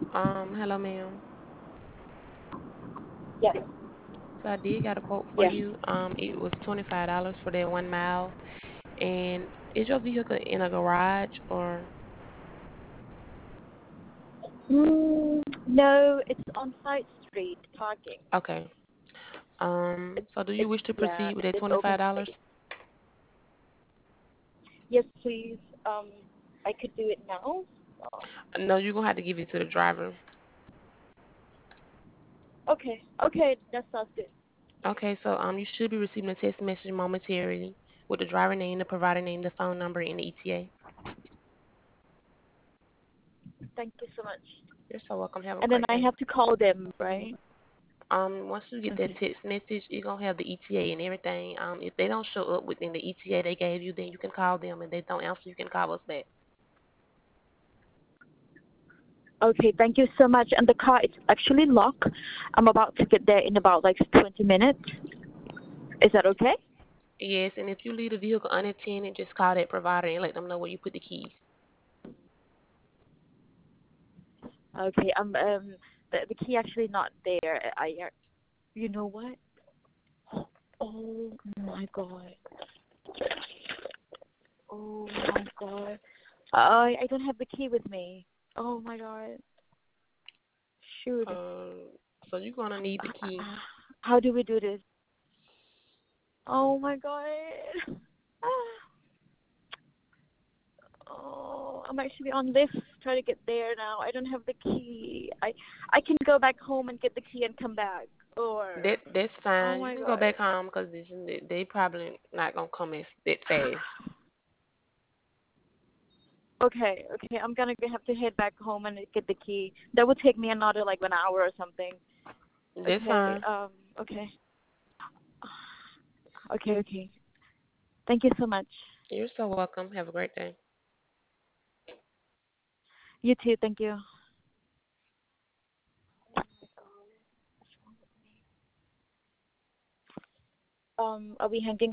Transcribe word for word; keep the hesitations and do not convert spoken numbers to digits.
Um, hello, ma'am. Yes, So I did got a quote for yes. you. Um, it was twenty-five dollars for that one mile. And is your vehicle in a garage or Mm, no, it's on side street parking. okay? Um, It's so do you it's wish to yeah, proceed with and that it's open twenty-five dollars? space. Yes, please. Um, I could do it now. Um, No, you're gonna have to give it to the driver. okay, okay, that sounds good. Okay, so um, you should be receiving a text message momentarily with the driver name, the provider name, the phone number, and the E T A. Thank you so much. You're so welcome. Have a And then great I day. have to call them, right? Um, once you get that Okay. text message, you're gonna have the E T A and everything. Um, if they don't show up within the E T A they gave you, then you can call them. And they don't answer, you can call us back. Okay, thank you so much. And the car is actually locked. I'm about to get there in about like twenty minutes. Is that okay? Yes, and if you leave the vehicle unattended, just call that provider and let them know where you put the keys. Okay. Um. Um. The the key actually not there. I. I- You know what? Oh my god. Oh my god. I I don't have the key with me. Oh my god. Shoot. Um, so you're gonna need the key. How do we do this? Oh my god. Oh, I'm actually on lift trying to get there now. I don't have the key. I I can go back home and get the key and come back. Or That that's oh fine. You my can go god. back home because they they probably not gonna come as that fast. Okay, okay. I'm gonna have to head back home and get the key. That would take me another like one hour or something. That's Okay. fine. Um. Okay. Okay. Okay. Thank you so much. You're so welcome. Have a great day. You too. Thank you. Um. Are we hanging